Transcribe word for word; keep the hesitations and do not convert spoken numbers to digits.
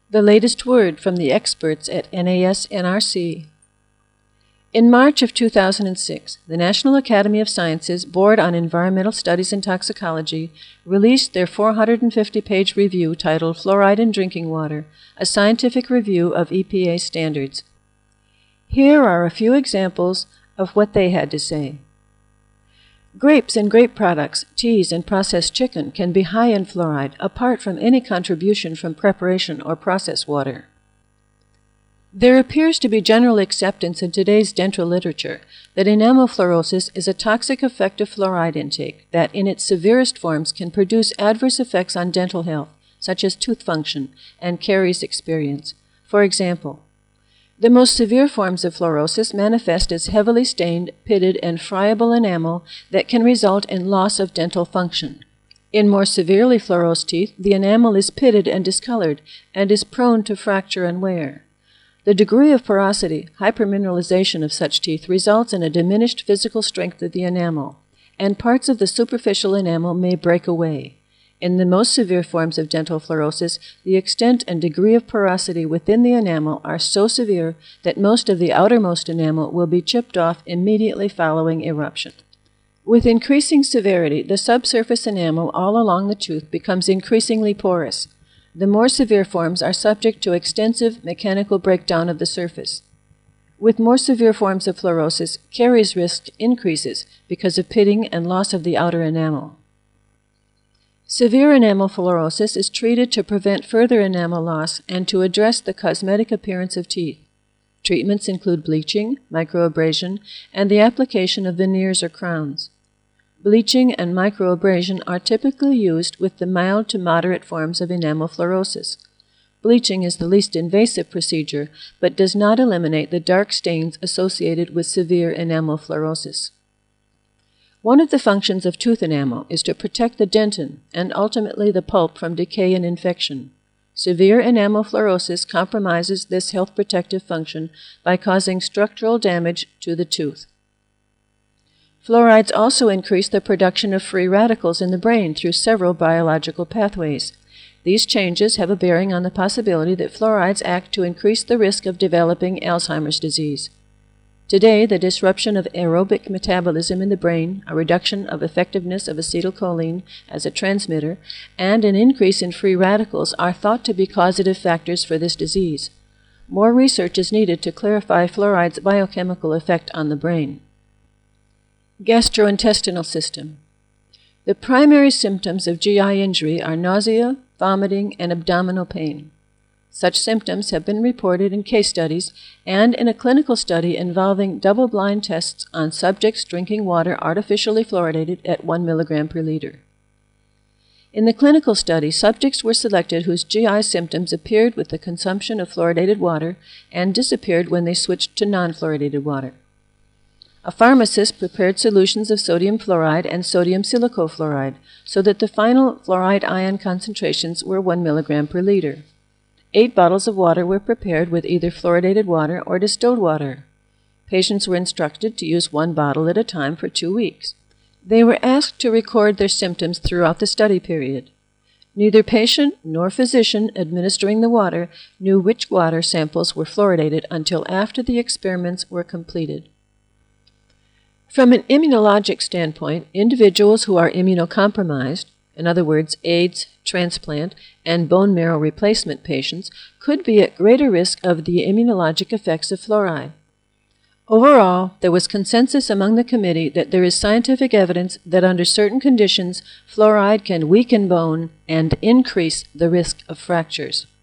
The latest word from the experts at N A S N R C. In March of two thousand six, the National Academy of Sciences Board on Environmental Studies and Toxicology released their four hundred fifty page review titled Fluoride in Drinking Water, a Scientific Review of E P A Standards. Here are a few examples of what they had to say. Grapes and grape products, teas, and processed chicken can be high in fluoride apart from any contribution from preparation or processed water. There appears to be general acceptance in today's dental literature that enamel fluorosis is a toxic effect of fluoride intake that, in its severest forms, can produce adverse effects on dental health, such as tooth function and caries experience. For example, the most severe forms of fluorosis manifest as heavily stained, pitted, and friable enamel that can result in loss of dental function. In more severely fluorosed teeth, the enamel is pitted and discolored and is prone to fracture and wear. The degree of porosity, hypermineralization of such teeth results in a diminished physical strength of the enamel, and parts of the superficial enamel may break away. In the most severe forms of dental fluorosis, the extent and degree of porosity within the enamel are so severe that most of the outermost enamel will be chipped off immediately following eruption. With increasing severity, the subsurface enamel all along the tooth becomes increasingly porous. The more severe forms are subject to extensive mechanical breakdown of the surface. With more severe forms of fluorosis, caries risk increases because of pitting and loss of the outer enamel. Severe enamel fluorosis is treated to prevent further enamel loss and to address the cosmetic appearance of teeth. Treatments include bleaching, microabrasion, and the application of veneers or crowns. Bleaching and microabrasion are typically used with the mild to moderate forms of enamel fluorosis. Bleaching is the least invasive procedure, but does not eliminate the dark stains associated with severe enamel fluorosis. One of the functions of tooth enamel is to protect the dentin and ultimately the pulp from decay and infection. Severe enamel fluorosis compromises this health protective function by causing structural damage to the tooth. Fluorides also increase the production of free radicals in the brain through several biological pathways. These changes have a bearing on the possibility that fluorides act to increase the risk of developing Alzheimer's disease. Today, the disruption of aerobic metabolism in the brain, a reduction of effectiveness of acetylcholine as a transmitter, and an increase in free radicals are thought to be causative factors for this disease. More research is needed to clarify fluoride's biochemical effect on the brain. Gastrointestinal system. The primary symptoms of G I injury are nausea, vomiting, and abdominal pain. Such symptoms have been reported in case studies and in a clinical study involving double-blind tests on subjects drinking water artificially fluoridated at one milligram per liter. In the clinical study, subjects were selected whose G I symptoms appeared with the consumption of fluoridated water and disappeared when they switched to non-fluoridated water. A pharmacist prepared solutions of sodium fluoride and sodium silicofluoride so that the final fluoride ion concentrations were one milligram per liter. Eight bottles of water were prepared with either fluoridated water or distilled water. Patients were instructed to use one bottle at a time for two weeks. They were asked to record their symptoms throughout the study period. Neither patient nor physician administering the water knew which water samples were fluoridated until after the experiments were completed. From an immunologic standpoint, individuals who are immunocompromised, in other words, AIDS, transplant, and bone marrow replacement patients, could be at greater risk of the immunologic effects of fluoride. Overall, there was consensus among the committee that there is scientific evidence that under certain conditions, fluoride can weaken bone and increase the risk of fractures.